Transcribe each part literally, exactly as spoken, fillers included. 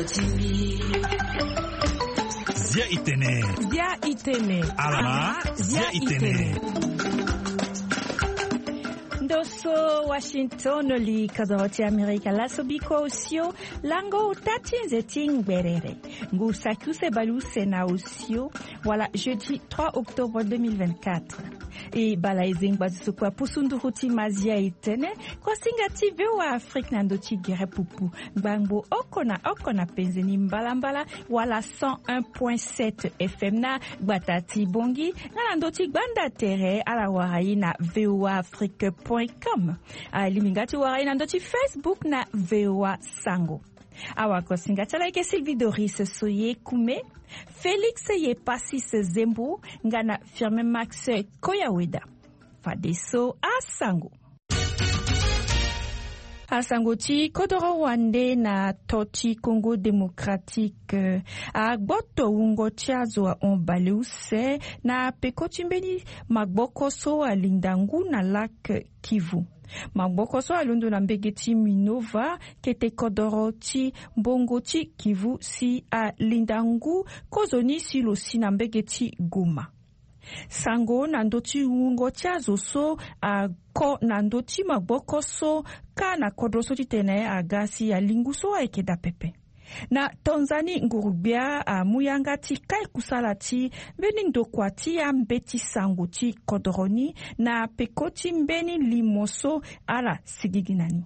Zia itene. Zia itene. Alama. Zia itene. Ndoso Washington li kazawati Amerika la sobiko osio lango utati nzeti ngberere. Ngu sakuse baluse na osio wala jeudi trois octobre deux mille vingt-quatre. E bala ezingwa zisukwa pusundu huti mazia itene kwa singati vewa Afrika na ndoti gere pupu. Gbangbo okona okona penzeni mbala mbala wala cent un point sept F M na gbatati bongi na ndoti gbanda tere ala warai na v o a afrique point com. A limingati warai na ndoti Facebook na V O A Sango. Awako singati like Sylvie Doris Soye Kume, Félix ye Passis Zembo, ngana firme Max Koyaweda. Fadeso Asango. Asango ti kodoro wande na toti Congo démocratique a gboto ungo tiazo a onbaleuse na pekotimbeni magbokoso a lindangu na lac Kivu. Magbokoso alundu na mbegeti Minova kete kodoro ti mbongo ti Kivu si a lindangu kozoni si lo si na mbegeti Goma. Sango na ndoti ungo tiazo so a ko na ndoti magbokoso ka na kodroso ti tene a gasi a linguso a ekeda pepe. Na Tanzania ngurubia a muyanga ti kai kusala ti mbeni ndokwa ti ya mbeti sango ti kodoroni na pekoti mbeni limoso ala sigiginani.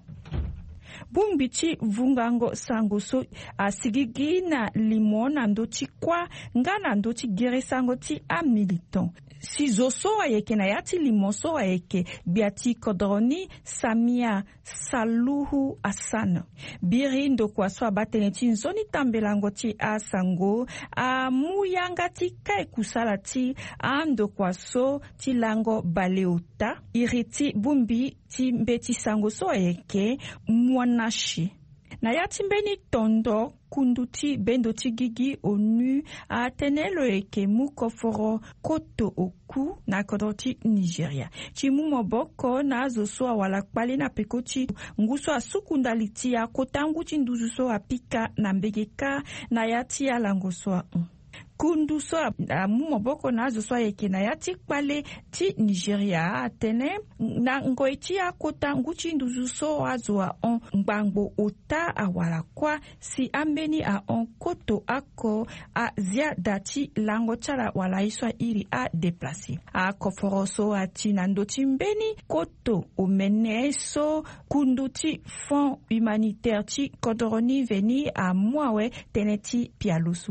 Bumbi ti vungango sango so a sigigi na limona ndoti kwa nga na ndoti gere sango ti a militant. Si zoso ayeke na yati limoso ayeke biati kodroni Samia Saluhu Hassan. Biri ndokwa so abatene ti nzoni tambelango ti a sango a muyanga ti kai kusala ti a ndokwa so ti lango baleota. Iri ti bumbi ti mbeti sango so ayeke mwanashi. Na yati mbeni tondo kunduti bendo ti gigi onu a tenelo eke mukoforo koto oku na kodoti Nigeria. Chimu moboko na zoso wala kpali na pekoti nguso a sukundaliti ya kotangu ti nduzuso a pika na mbegeka na yati ya langoso a un. Kunduso a mumoboko na zo so yeke na yati kpale ti Nigeria atene na ngoiti ya kota nguchi nduzuso azo a on ngbangbo ota awala kwa si ambeni a on koto ako a zia dati lango chala wala iswa iri a deplase. A koforoso a ti nandoti mbeni koto omene so kunduti fond humanitaire ti kodoroni veni a mwawe teneti pialusu.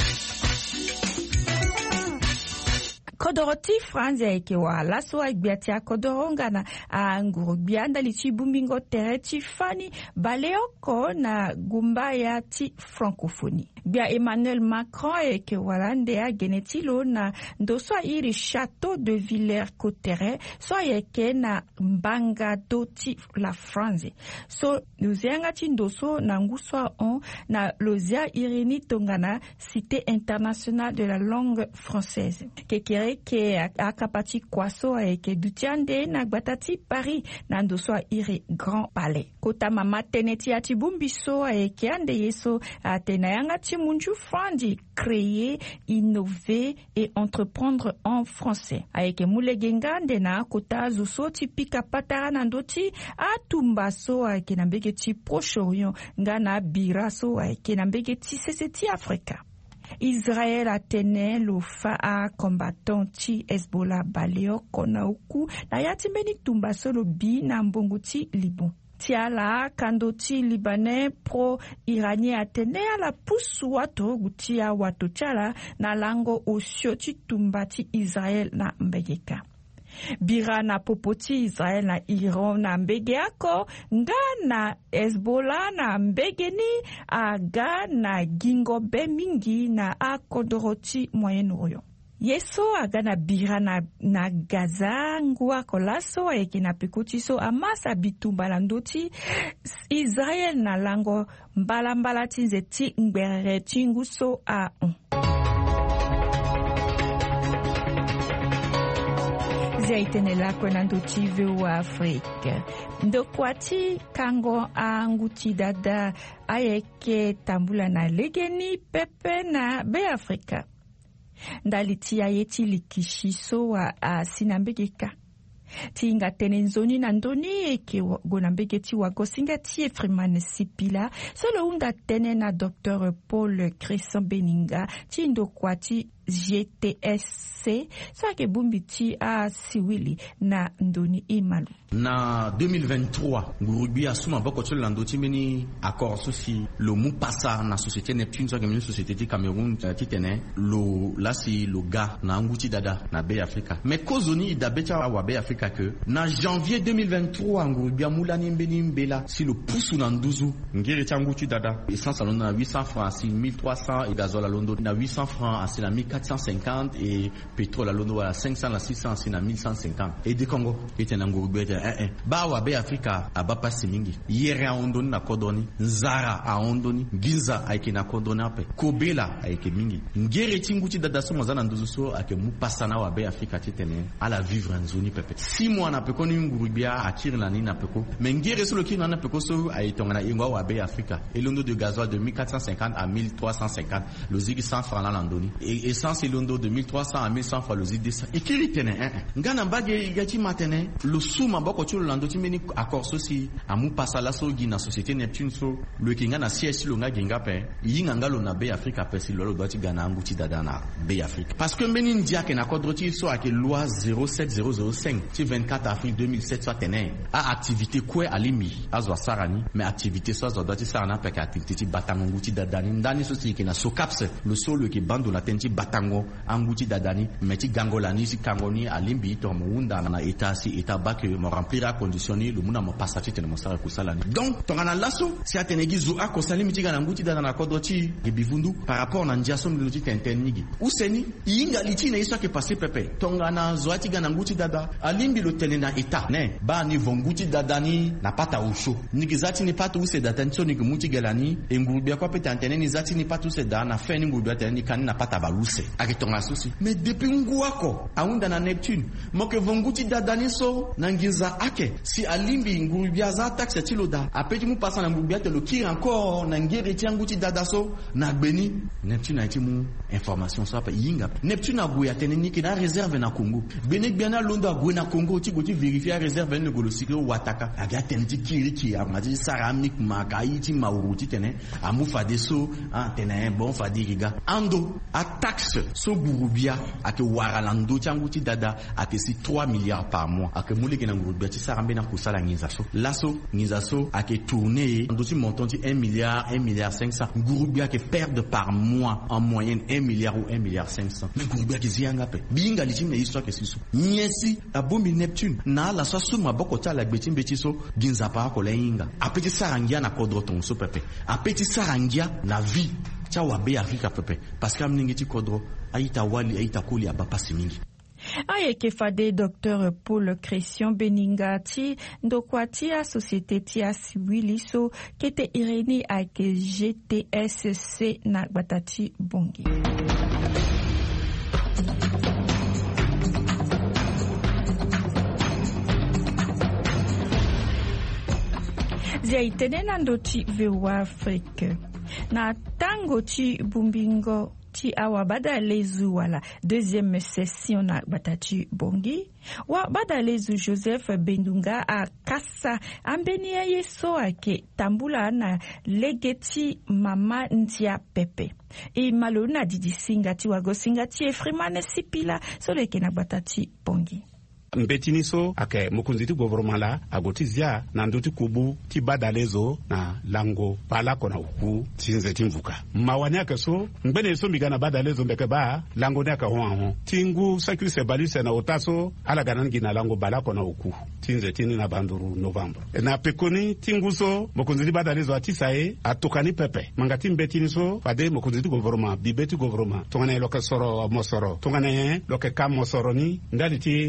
Kodoroti Franze eke wa laso agbiati a kodoronga na a ngurubianda li ti bumbingo tere ti fani baleoko na gumbaya ti francophonie. Bia Emmanuel Macron eke walande a genetilo na ndoso iri château de Villers-Cotterêts so eke na mbanga doti la France. So luzianga ti ndoso na nguswa on na lozia irini tongana cité internationale de la langue française. Kekere ke akapati kwaso eke dutiande na gbatati Paris na ndoso iri Grand Palais. Kota mama teneti ati bumbiso eke ande yeso atena yanga ti munju fandi créer, innover et entreprendre en français. Aeke mulegenga ndena kota zoso ti pika patara na ndoti atumbaso aeke na mbege ti Proche-Orient ngana biraso aeke na mbege ti sese ti Afrika. Israël atene lo fa a combattant ti Hezbollah baleo kona uku na yati mbeni tumbaso lo bi na mbongo ti Liban. Tiala kandoti libanais pro-iranien atene ala pusu watu gutia watu chala na lango osio ti tumbati Israel na mbegeka. Bira na popoti Israel na Iran na mbege ako nga na Hezbollah na mbegeni aga na gingo be mingi na akodoroti Moyen-Orient. Yeso aga na bira na, na Gaza ngua kolaso eke na pekoti so amasa bitumba la ndoti Israel na lango mbala mbala tinze ti ngbere tingu so a un. zia itenela kwena nduchi wa Afrika. Ndokwati kango anguti dada ayeke tambula na legeni pepe na be Afrika. Ndaliti ayeti likishiso wa asinambegeka. Ti inga tene nzoni na ndoni eke gonambegeti wa gosinga ti Efrimane Sipila solo unda tene na docteur Paul Cresson Beninga ti ndokwati G T S C sake bumbi ti a siwili na ndoni imalu. Na deux mille vingt-trois ngurubi asuma boko tole lando ti meni accord sosi lo mu passa na société Neptune so gamini société ti Cameroun ti tene lo lasi lo ga na nguti dada na Bay Africa. Mais kozoni da becha wa Bay Africa que na janvier deux mille vingt-trois ngurubi amulani mbeni mbela si lo pusu na nduzu ngere ti nguti dada essence alondo na huit cents francs si mille trois cents et gazole alondo na huit cents francs asi na mille quatre cent cinquante et pétrole alondo à cinq cents à six cents asi na mille cent cinquante et de Congo etena ngurubi eh eh ba wa Bay Africa abapa simingi yere a ondoni na kodoni nzara a ondoni ginza aike na kodoni ape kobela aike mingi ngere tinguti dada so mozana nduzu so ake mu pasana wa Bay Africa titene ala vivre en zone pepe si mois na peko ni ngurubia atire la ni na peko mais ngere so loki na peko so aitonga na ingwa wa Bay Africa elondo de gasoil de mille quatre cent cinquante à mille trois cent cinquante le zigi cent francs la landoni et essence elondo de mille trois cents à mille cent francs le zigi deux cents et kiri tene eh ngana mbage gati matene le suma boko chulo lando timeni accord sosi amu pasala so gina société Neptune so le kinga na C S lo nga genga pe yinga ngalo na Bay Africa pe si lolo doati gana nguti dada na Bay Africa parce que mbeni ndia ke na kodroti so ake loi zéro sept zéro zéro cinq ti vingt-quatre avril deux mille sept so tene a activité kwe alimi azwa sarani mais activité so azwa doati sarana pe ka activité ti batango nguti dada ni ndani so ti ke na so capse le solo ke bando la tenti batango anguti dada ni meti gangola ni si kangoni alimbi to muunda na état si état ba que mo remplira conditionné le muna mo passati tene mo sara kusala ni donc tongana lasso si atenegi zo akosali mitiga na nguti dada na kodoti gebivundu par rapport na ndiaso mloti tentenigi useni yinga liti na iso ke passer pepe tongana zo atiga na nguti dada alimbi lo tene na état ne ba ni vonguti dada ni na pata usho nigizati ni pata use data nsoni kumuti gelani engurubia kwa peta antene ni zati ni pata use dana fe ni ngurubia tene ni kan na pata baluse akitonga susi mais depuis nguako aunda na Neptune moke vonguti dada ni so na ngiza ake si alimbi ngurubia za taxe tiloda apeti mu passa na ngurubia te lo kiri encore na ngere ti nguti dada so na gbeni Neptune ati mu information so pa yinga Neptune agoya tene ni ki na réserve na Congo benek biana londo agoya na Congo ti goti vérifier réserve ne golo sikro wataka aga tene ti kiri ki amati saramik makai ti mauruti tene amu fade so antene bon fadi riga ando a taxe so ngurubia ake waralando ti nguti dada ake si trois milliards par mois ake muleke na ngurubia ti sarambe na kusala ngizaso lasso ngizaso ake tourner ndosi montant ti un milliard un milliard cinq cents ngurubia ke perdre par mois en moyenne un milliard ou un milliard cinq cents mais ngurubia ke zianga pe binga litim na histoire ke siso nyesi abombi Neptune na la so suma boko ta la gbetim betiso ginza pa ko lenga apeti sarangia na kodroton so pepe apeti sarangia na vie cha wa Bay Africa pepe parce que amningi ti kodro aita wali aita koli abapasi mingi aye ke fade docteur Paul Cresson Beninga ti ndokwati a société ti a siwili so kete ireni ake G T S C na batati bongi. Zia itene na ndoti vewa Afrika na tango ti bumbingo ti awa bada lezu wala deuxième session na batati bongi wa bada lezu Joseph Bendunga a kasa ambeni ya yeso ake tambula na legeti mama ntia pepe e malona didi singa ti wago singa ti Efrimane Sipila soleke na batati bongi mbetini so ake mokunzi ti gouvernement la agoti zia na nduti kubu ti badalezo na lango pala kona uku tinze timvuka mawani ake so ngbene so migana badalezo mbeke ba lango ne aka hon hon tingu saku se balise na otaso ala ganangi na lango bala kona uku tinze tini na banduru novembre na pekoni tingu so mokunzi ti badalezo atisae atokani pepe mangati mbetini so fade mokunzi ti gouvernement bibeti gouvernement tongane loke soro mosoro tongane loke kam mosoro ni ndali ti nzoni ta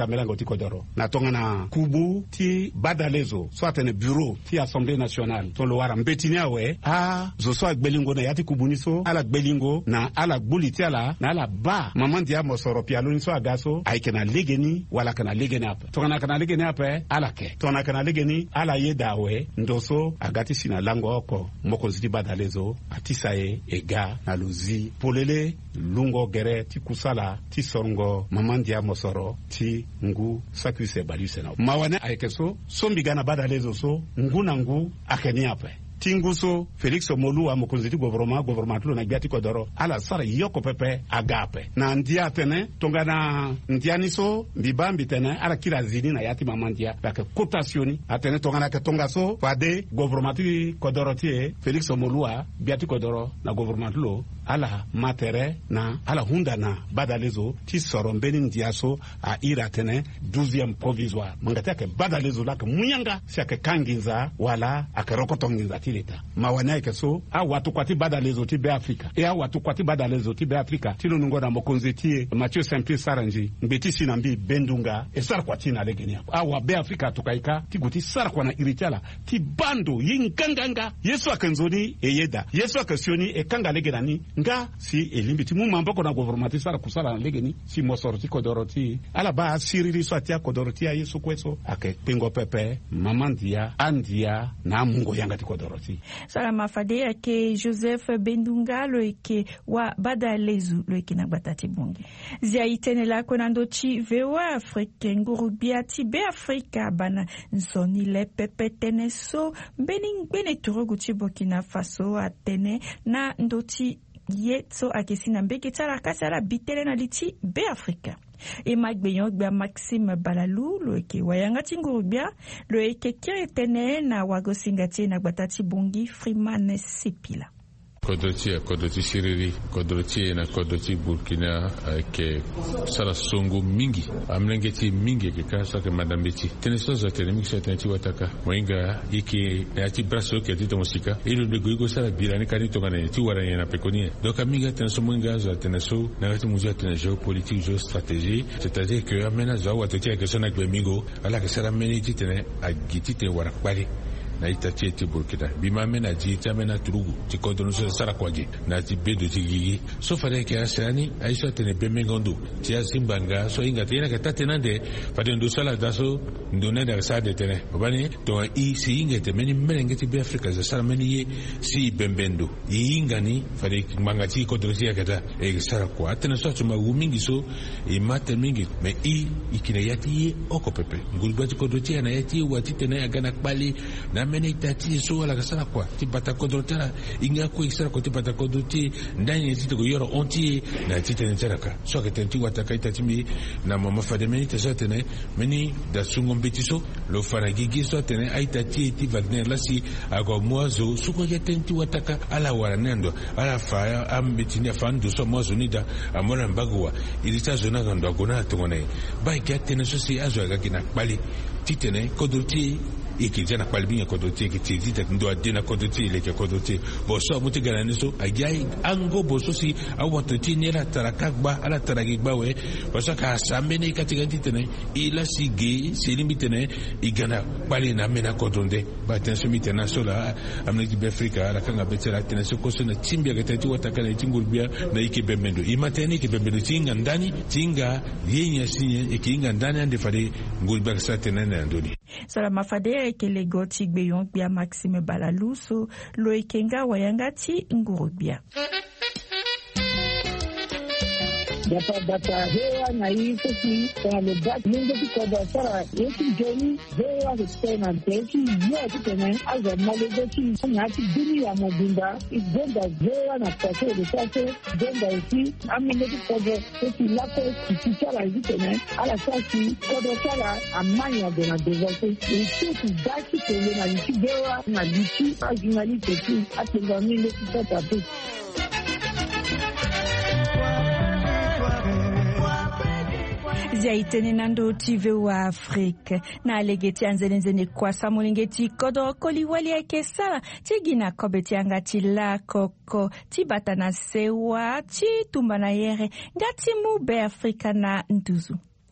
melango ti kodoro na tonga na kubu ti badalezo so atene bureau ti assemblée nationale to lo wara mbetini awe a zo so agbelingo na yati kubu ni so ala gbelingo na ala gbuli ti ala na ala ba maman dia mosoro pialo ni so agaso aike na legeni wala kana legeni apa tonga na kana legeni apa ala ke tonga kana legeni ala ye dawe ndoso agati sina lango oko moko ziti badalezo atisaye ega na luzi polele lungo gere ti kusala ti sorongo mamandia mosoro ti ngu sakwise balise na mawane aikeso sombigana badalezo so ngu na ngu akeni ape tinguso Felix Omolua mokonzi ti gouvernement gouvernement lo na biati kodoro ala sara yoko pepe agape na ndia tene tonga na ndiani so mbibambi tene ala kila zini na yati mamandia bake kotasioni atene tonga na ke tonga so fade gouvernement ti kodoro ti Felix Omolua biati kodoro na gouvernement lo ala matere na ala hunda na badalezo ti soro mbeni ndia so a ira tene douzième provisoire mangati ke badalezo la ke munyanga sia ke kanginza wala akerokotonginza leta mawana ke so a watu kwati badalezo ti be Afrika e a watu kwati badalezo ti be Afrika ti lo nungo na mokonzi ti Mathieu Saint-Pierre Saranji mbeti sinambi bendunga e sar kwati na legeni hapo a wa be Afrika tukaika ti guti sar kwa na iritiala ti bando yinganganga Yesu akenzoni e yeda Yesu akasioni e kanga legenani nga si elimbi ti mu mamboko na gouvernement ti sar kusala na legeni si mosoroti kodoroti ala ba siriri so atia kodoroti ya Yesu kweso ake pengo pepe mamandia andia na mungo yanga ti kodoroti. Sala mafade ke Joseph Bendunga lo eke wa badalezu lo eke na batati bongi. Zia itene la konando chi vewa Afrika ngurubia ti be Afrika bana nzoni le pepe tene so bening bene turogu chi Burkina Faso atene na ndoti yetso akesina mbeke tara kasara bitele na liti be Afrika. E magbeyon gba Maxime Balalu lo eke wayanga tingurubia lo eke kiretene na wagosingati na gbatati bongi Freeman Sepila. Kodoti ya kodoti Siriri, kodoti na kodoti Burkina ke sala songo mingi amlengeti mingi ke kasa ke madambeti teneso za tenemiki sa teneti wataka moinga iki na ti braso ke ti tomosika ilu de goigo sala birani kani to ngane ti waranya na pekoni donc amiga teneso moinga za teneso na ti muja teneso politique géostratégie c'est-à-dire que amena za watoti ke sona gbe mingo ala ke sala meniti tene agiti te warakbali na itati ti Burkina bima mena ji tamena turugu ti kodonu so sara kwaji na ti bedo ti gigi so fare ke asani aiso tene bemengondo ti asimbanga so inga tena ke tatenande fade ndo sala daso ndone da sa de tene bani to i si inga te meni menenge ti be Afrika za sara meni ye si bembendo inga ni fade mangati kodonu ti akata e sara kwa tena so tuma wumingi so e mate mingi me i ikine yati oko pepe ngulbati kodoti na yati wati tene agana kbali na mene tati so la kasala kwa ti batakodotera inga ko isara ko ti batakodoti ndani ti ko yoro onti na ti tene teraka so ke tenti wataka itati mi na mama fade meni te so tene meni da sungo mbetiso lo faragigi so tene aitati ti Wagner lasi ago moazo suko ya tenti wataka ala waranendo ala fa ambetini fandu so moazo nida amona mbagwa ilita zona gando gona tongone ba ke tene so si azo ga kina bali ti tene kodoti ikijana kwalibinga kodoti kitizita ndo adena kodoti leke kodoti boso muti galaniso agai ango boso si awatoti nera tarakagba ala taragigba we boso ka sambene katika titene ila sige selimitene igana bali na mena kodonde ba tenso mitena sola amniki be Afrika ala kanga betela tenso kosona timbia gatati watakana tingulbia na ikibemendo imatene ikibemendo tinga ndani tinga yenya sinye ikinga ndani ande fade ngulbia satena na ndoni sala mafade ke legoti gbeyon bia Maxime Balalu so lo ikenga wayangati ngurubia data data hewa na hizo si kwa lebat mungo kwa sara yeki jeni hewa kutena teki yote tena aza malezoti nyati dini ya mobimba igenda hewa na kwa de sase genda isi amine kwa teki lako kisara hizo tena ala sasi kwa sara amanya de na dezote isi daki tele na isi hewa na isi ajinali teki atengani kwa tatu Zaitene nando tive wa Afrika na alegeti anzenenzene kwa samulingeti kodo koli wali eke sala tigina kobeti angati la koko tibata na sewa ti tumba na yere ngati mu be Afrika na nduzu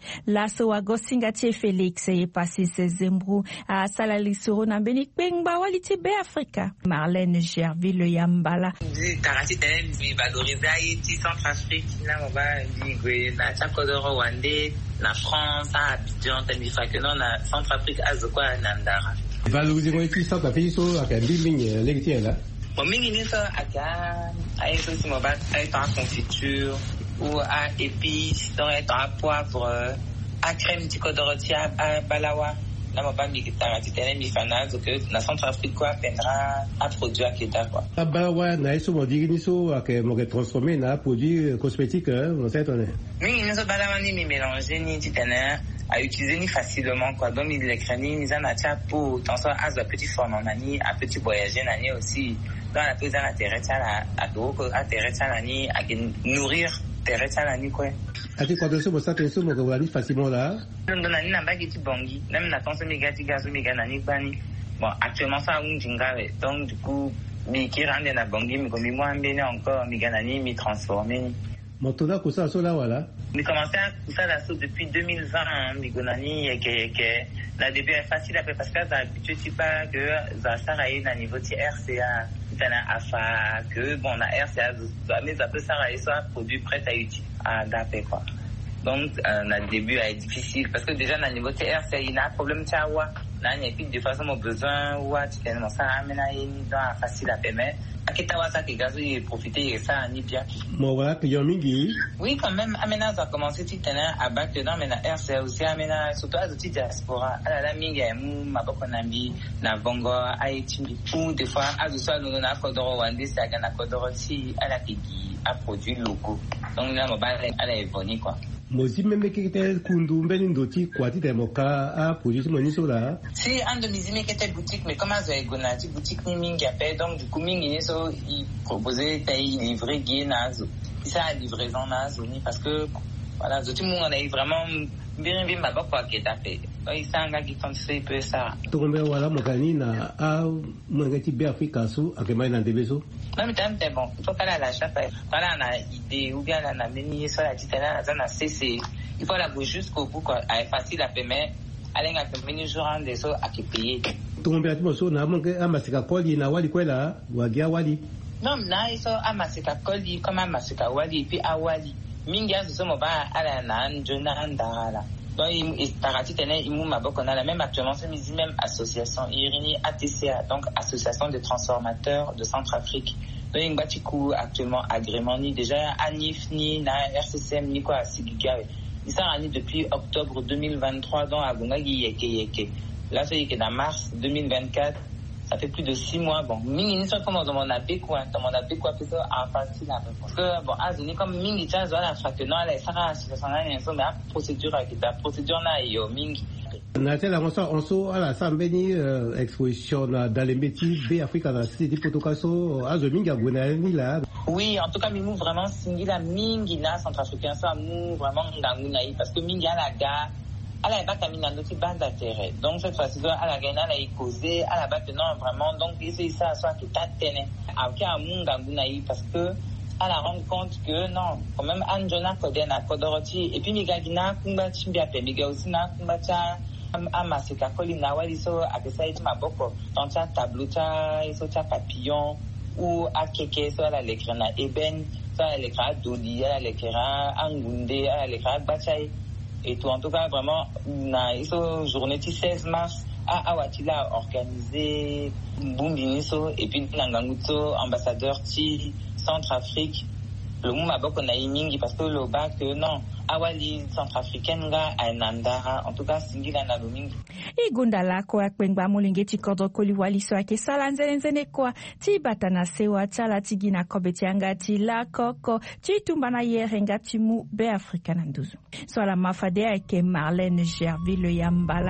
laso wa gosinga tie Felix e pasi sezembru a salali soro na beni kpengba waliti be Afrika. Marlène Gerville Yambala. Tarati tenen bi valoriser Haïti, Centrafrique, na moba ligwe na Chakodoro Wande, na France, à Abidjan, tandis que non na Centrafrique azokwa nandara. Valoriser Haïti, Centrafrique so akambi mingi legiti là. Bon mingi ni so aka ay so si moba ay en confiture ou à épices, donc à poivre, à crème du Kodoroti à Balawa. Na moba mi tarati tenen mi fana que na Centrafrique quoi pendra à produire akeda quoi. Balawa na iso modigi ni so aka mo transformer na produit cosmétique on sait on est. Mi ni so Balawa ni mi mélanger ni titana à utiliser ni facilement quoi. Donc mi les crani ni za na cha pour tant ça à petit format nani à petit voyager nani aussi dans la prise à terre ça à donc à terre ça nani à nourrir terre ça nani quoi. Ati kwa doso bo sa tenso mo gawali facilement là. Ndo nani na bagi ti bongi même na tenso mi gati gazo mi gana ni bani. Bon actuellement ça un jingawe donc du coup mi qui rende na bongi mi comme moi mbene encore mi gana ni mi transformer. Motoda ko sa so là voilà. Mi commencé à ça la sauce depuis deux mille vingt mi gonani et que que la début est facile après parce que ça habitué pas que ça s'arrête na niveau ti R C A tana afa que bon na R C A mais ça peut s'arrêter soit produit prêt à utiliser à adapter quoi. Donc euh, le début est difficile parce que déjà na niveau T R C il y a un problème tawa na il y a plus de façon mon besoin ou tu tellement ça amena ni dans facile à permettre akitawa ça que gazo il profiter et ça ni bien. Moi voilà que yomingi. Oui quand même amena ça commencer tu tena à bac dedans mais na R C A aussi amena surtout à petit diaspora ala la mingi mu maboko nambi na bongo Haïti ou des fois à du soir nous na Kodoro Wande c'est à na Kodoro si ala kigi à produits locaux. Donc là mon bail ala évoluer quoi. Mozi même qui était kundu mbeni ndoti kwati te moka a produit moni so là. Si un de mes amis qui était boutique mais comment ça gonati boutique ni mingi appelle donc du coup mingi ni so il proposait tay livrer guinazo. Ça a livraison nazo ni parce que voilà tout le monde on a vraiment bien bien ma bako qui tapé. Donc ça un gars qui fait peu ça. To kombe wala mokani na a mwangati be Afrika so akema na ndebeso. Non mais t'es bon, il faut qu'elle a la chape. Voilà on a idée ou bien on a mené ça la titana ça na C C. Il faut la go jusqu'au bout quoi, est facile à payer. Allez à mené jour en des so à qui payer. To kombe ati moso na monke amasika koli na wali kwela wagia wali. Non na iso amasika koli comme amasika wali puis awali. Mingi azo so mo ba ala na njona ndala. Donc il tarati tene imu maboko na la même actuellement c'est même association Irini A T C A donc association des transformateurs de Centrafrique. Donc il bati coup actuellement agrément ni déjà Anif ni na R C C M ni quoi Sigiga. Il s'est rendu depuis octobre deux mille vingt-trois dans Agunga yeke yeke. Là c'est que dans mars deux mille vingt-quatre ça fait plus de six mois bon mingi ni so comment dans mon appel quoi dans mon appel quoi plutôt en facile parce que bon azuni comme mingi tcha zo la fractionnement la sara association na nso mais procédure avec la procédure na yo mingi na tela on so on so ala sambeni exposition dans les métiers de Afrique dans la cité de Potokaso azo mingi agona ni là. Oui en tout cas mimu vraiment singila mingi na centrafricain ça mu vraiment nganguna parce que mingi ala ga ala ba kamina ndoti bande d'intérêt donc cette fois-ci à la gaina la causé à la base non vraiment donc c'est ça soit que ta tene aka munga ngunayi parce que à la rendre compte que non quand même Anjona Kodena Kodoroti et puis migagina kumba chimbia pe miga aussi na kumba cha ama seka kolina wali so akesa iti maboko dans ta tableau ta so ta papillon ou akeke so la l'écran na eben so la l'écran doli la l'écran angunde la l'écran bachai et tout en tout cas vraiment na iso journée du seize mars à Awatila organisé Bumbiniso et puis Nanganguto ambassadeur ti Centrafrique le muma boko na imingi parce que le bac non awali centrafricaine nga ainandara en tout cas singila na lumingi igunda lako akpengba mulingeti kodo koli waliso ake sala nzene kwa ti batana sewa tala tigina kobeti angati la koko ti tumbana yerenga timu be Afrika na nduzu so la mafade ake Marlène Gerville Yambala.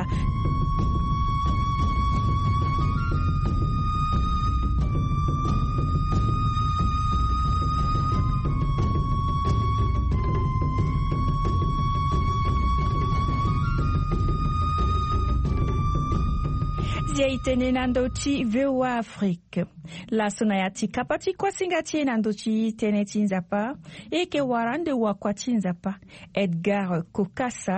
Itene nandochi vewa Afrique. La sonayati kapati kwa singati nandochi tene tinzapa eke warande wa kwa tinzapa. Edgar Kokassa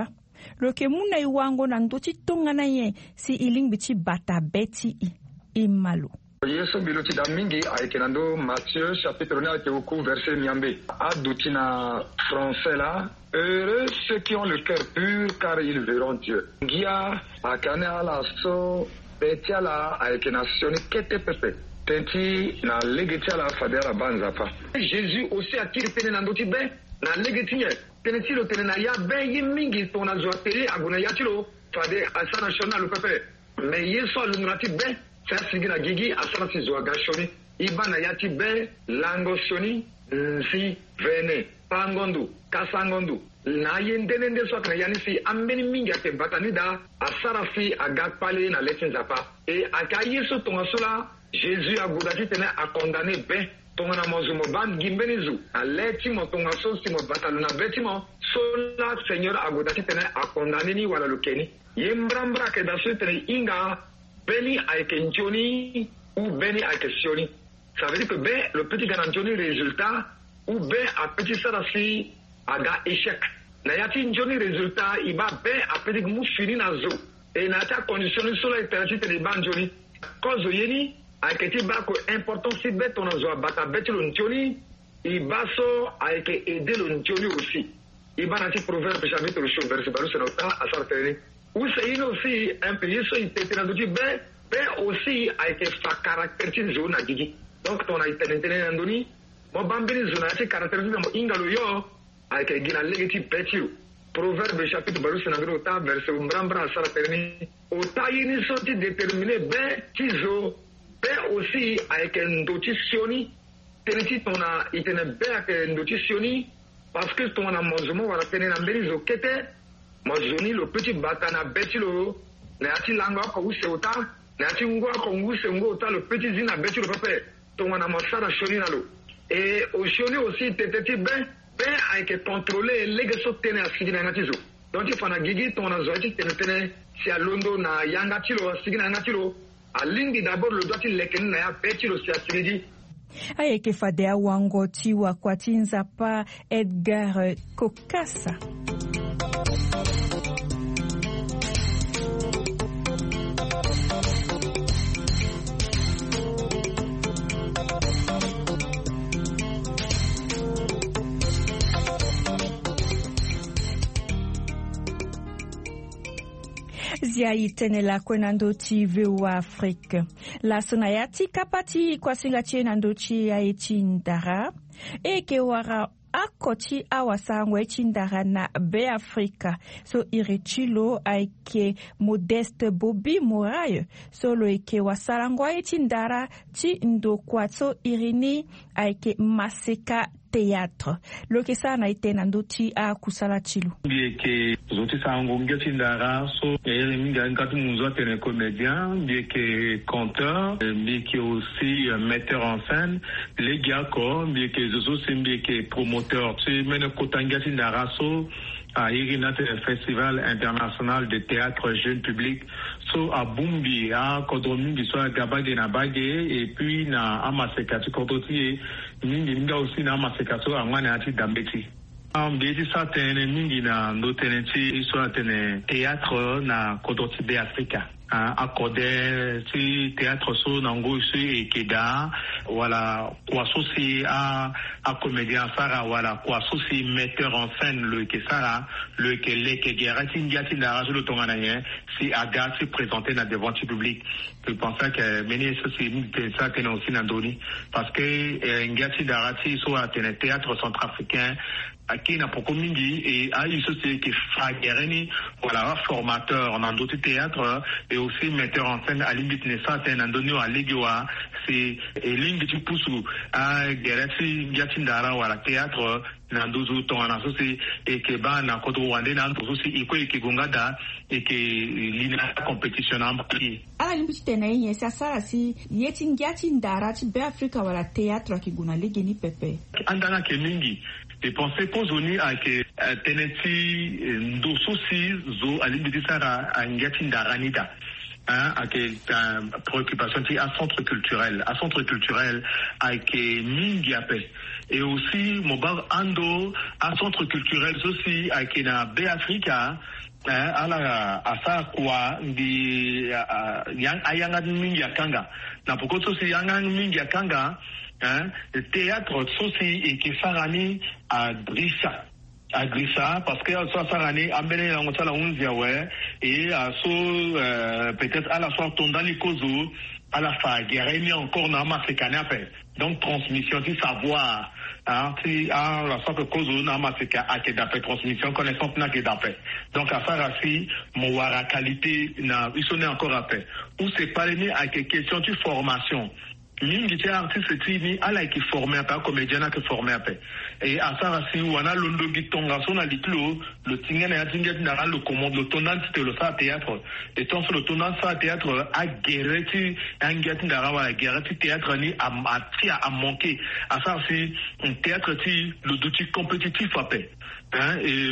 lo ke muna iwango na ndoti tongana ye si iling biti bata beti i imalu. Yesu biloti da mingi aikenando Matthieu chapitre neuf qui au verset miambe adutina français là. Heureux ceux qui ont le cœur pur car ils verront Dieu. Gia akana la so betiala aikenasioni kete pepe. Tenti na legetiala fadera banzapa. Jésus aussi a tiré tene na ndoti be na legetinye. Tene tiro tene na ya be yimingi tona zoateli aguna yatilo fade asana shona lu pepe. Mais Yesu alungrati be Sigina gigi asana si zoa gashoni ibana yati be lango shoni nsi vene pangondu kasangondu na yendene nde swakna yani si ambeni mingi ate batanida asara fi agakpale na letin zapa e akaye so tonga sola Jésus a goudati tene a condamné be tonga na mozumo ban gimbenizu a leti mo tonga so si mo bataluna betimo sola Seigneur a goudati tene a condamné ni wala lukeni yembrambra ke da so tene inga Beni avec Johnny ou Beni avec Sioni. Ça veut dire que B, le petit gagnant Johnny résultat, ou B a petit sarasi a ga échec. Nayati Johnny résultat, il va B a petit mouchini na zo. Et nata conditionné sur la éternité de ban Johnny. Cause yeni, avec petit bako important si B ton zo bata beti le Johnny, il va so avec aider le Johnny aussi. Il va nati proverbe chapitre le chaud verset baru senota à sarteni. Ou c'est aussi un pays sur une tête de ben, ben aussi a été caractérisé zone à Gigi. Donc on a été intérêt à Andoni, mon bambini zone a été caractérisé dans Ingalo yo, avec un guinal légiti petit. Proverbe chapitre baru senagro ta verset umbrambra à Saraterni. Au taïni sorti déterminé ben tizo, ben aussi avec un notitioni. Teneti on a été ben avec un notitioni parce que ton amazement va la tenir en belizo kete. Mazoni le petit batana betilo na ati langa ko useuta na ati ngwa ko ngusengota le petit zina betilo papa to wana masara shoni nalo et au shoni aussi teteti ben ben avec contrôler les so tene asigina ngatizo donc il faut na gigi to na zoati tene tene si a londo na yanga tilo asigina ngatilo alingi d'abord le doit il lekeni na ya betilo si asigidi ayeke fadea wangoti wa kwatinza pa Edgar Kokasa. Zia itene la kwenandoti vewa Afrique. La sonayati kapati kwa singatie nandochi ya echindara. Eke wara akoti awasangwa echindara na be Afrika. So irechilo aike Modeste Bobi Morayo. Solo eke wasarangwa echindara ti ndo kwato irini aike Maseka Théâtre. Lo ke sa na ite nandochi a kusala chilu. Bien que zoti sango ngeti ndara so e minga ngatu muzo tene comédien, bien que conteur, bien que aussi metteur en scène, les gars ko, bien que zozo bien que promoteur. C'est mena kotangati ndara so à Irina Festival international de théâtre jeune public so à Bumbi à Kodomingi so à Gabage na Bagé et puis na Amasekati Kodoti mingi minga aussi na Amasekati à Mwana ati Dambeti. Mbeti sa tene mingi na ndo tene ti so tene théâtre na Kodoti de Africa. Accordé si théâtre so nango si ekeda voilà quoi souci à à comédien Sarah voilà quoi souci metteur en scène le que Sarah le que les que Gerati Ngati na rajo le tonganien si aga se présenter dans devant du public. Je pense que mener ceci ça que nous aussi n'andoni parce que Ngati Darati so à théâtre centrafricain qui n'a pas commis et a une société qui fagereni voilà formateur en d'autres théâtres et aussi metteur en scène à limite nessa ten andonio à legioa c'est ligne du poussou à gerati gatindara voilà théâtre nandozo ton en associé et que ba na koto wande na aussi iko ke gongada et que lina compétition en prix ala limite tena yin sa sara si yetin gatindara ti be Africa voilà théâtre qui guna legeni pepe andana ke mingi et pensez pour zoni à que teneti ndo sosi zo alimiti sara angati ndaranida hein à que préoccupation ti à centre culturel à centre culturel à que mingi appel et aussi mobar ando à centre culturel aussi à que na be Africa ala asa kwa ndi yang ayanga mingi akanga na pokoto si yanga mingi akanga théâtre sosi ekisarani a Drissa à Drissa parce que ça sarani ambele na ngotala unzia we et so peut-être à la fois dans les causes à la fin guérir encore na masekana pe donc transmission du savoir hein si à la fois que cause na maseka a que d'après transmission connaissance na que d'après donc à faire ainsi mon wara qualité na ils sont encore après ou c'est parler à quelque question de formation mingi ti artiste ti ni ala ki formé pa comédien na ki formé pa et asara si wana londo gitonga sona liklo le tingana ya tinget na le commande le tonnant de le sa théâtre et tant sur le tonnant sa théâtre a guéreti anget na rawa guéreti théâtre ni a ti a manqué asara si un théâtre ti le outil compétitif pa hein et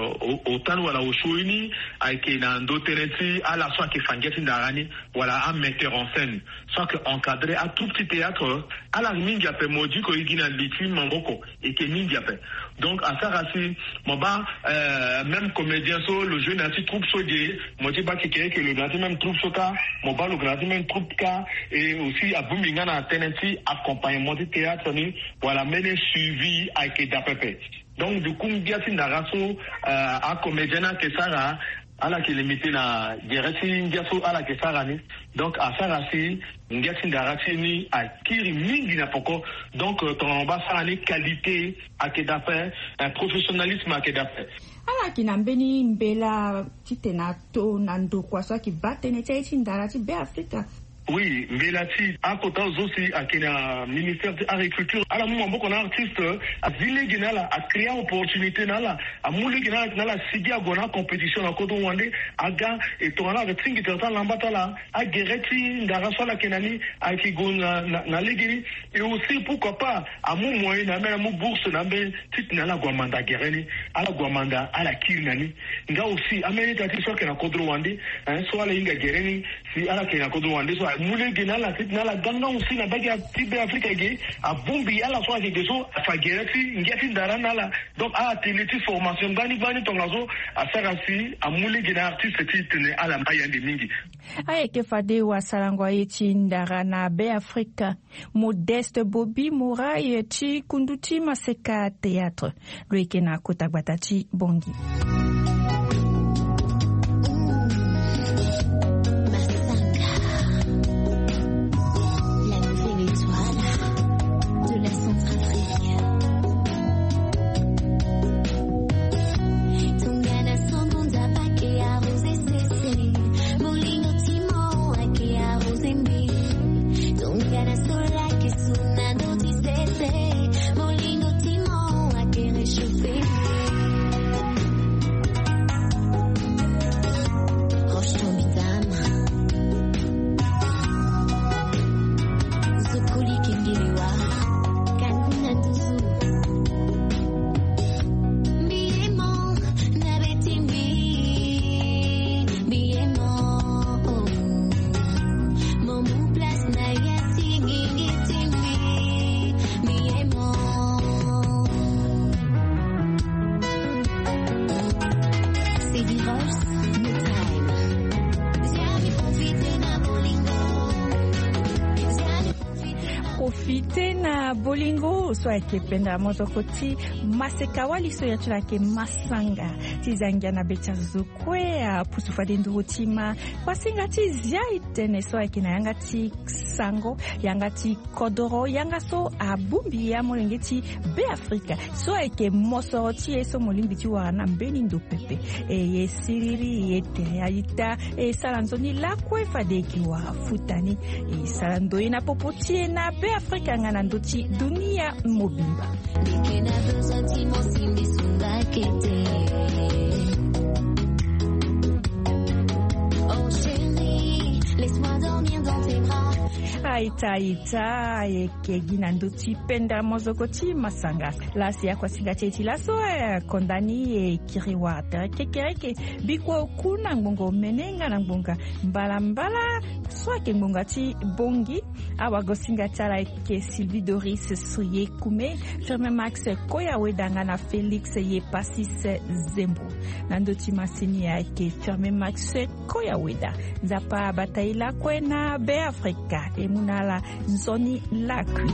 autant voilà au showini avec na ndotereti à la fois qui fangeti ndarani voilà un metteur en scène soit que encadré à tout petit théâtre à la mingi a fait modi ko igina liti mamboko et que mingi a fait donc à ça rasi moba même comédien so le jeu nati troupe so de modi ba ki que le nati même troupe so ka moba le nati même troupe ka et aussi à buminga na tenenti accompagnement du théâtre ni voilà mené suivi avec d'après donc du coup ngiati ndaraso a comédien que ça ala ki limité na gereti ngiaso ala ke sarani donc à sarasi ngiati ndarati ni a kiri mingi na poko donc ton ba sarani qualité à que d'après un professionnalisme à que d'après ala ki nambeni mbela titena to nando kwa so ki batene tsaiti ndarati be Afrika. Oui, mais là-dessus, à côté aussi, à le ministère de l'Agriculture, à la moment où on a artiste, à Ville Guinala, à créer une opportunité, à Mouli Guinala, à Sidi à Gona, compétition à Kodo Wande, à Ga, et Torana, avec Tingi Tertan, Lambatala, à Gereti, Ndaraso, la Kenani, à Kigon, na Legiri, et aussi, pourquoi pas, à mon moyen, à mon bourse, à mon titre, à la Guamanda Gereni, à la Guamanda, à la Kirnani, Nga aussi, à mes états, soit qu'il y a Kodo Wande, soit la Inga Gereni, si à la Kena Kodo Wande, soit mule gena la tit na la ganga aussi na bagi tibe Afrika ge a bombi ala so age deso fa gereti ngeti darana la donc a teleti formation bani bani tongazo a sarasi a mule gena artiste ti tene ala mayande mingi aye ke fade wa salangwa yeti ndarana be Afrika Modeste Bobby Mouraye ti kunduti maseka théâtre le kena kota batati bongi. Bolingo so akipenda mozokoti masekawali so yachira ke masanga tizangia na becha zukwe pusufade ndutima kwasinga tizia itene so akina yanga ti sango yanga ti kodoro yanga so abumbi ya molengeti be Afrika so ake mosoroti eso molimbiti wana mbeni ndo pepe e yesiriri yete ayita e salanzoni la kwe fadeki wa futani e salando ina popoti na be Afrika ngana ndoti dunia mobimba ita ita e ke ginando ti penda mozokoti masanga la si akwa singati laso e kondani e kiriwata ke kereke biko kuna ngongo menenga na ngonga mbala mbala soit ke ngonga ti bongi awa gosinga tala ke Sylvie Doris Suye Kume Ferme Max Koya Wedanga na Félix ye Passis Zembo nando ti masini ya ke Ferme Max Koya Weda nzapa bataila kwena be Afrika e munala nzoni lakwi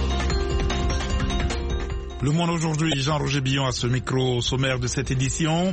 Le Monde aujourd'hui, Jean-Roger Billon à ce micro sommaire de cette édition.